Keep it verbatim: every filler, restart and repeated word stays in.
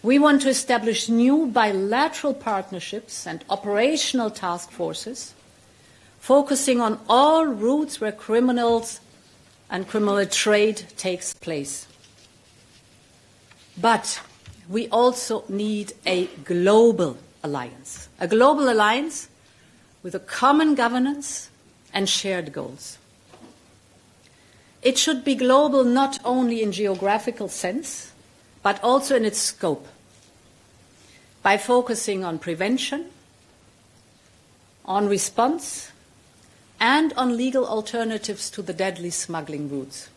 We want to establish new bilateral partnerships and operational task forces, focusing on all routes where criminals and criminal trade takes place. But we also need a global alliance, a global alliance with a common governance and shared goals. It should be global not only in geographical sense, but also in its scope, by focusing on prevention, on response, and on legal alternatives to the deadly smuggling routes.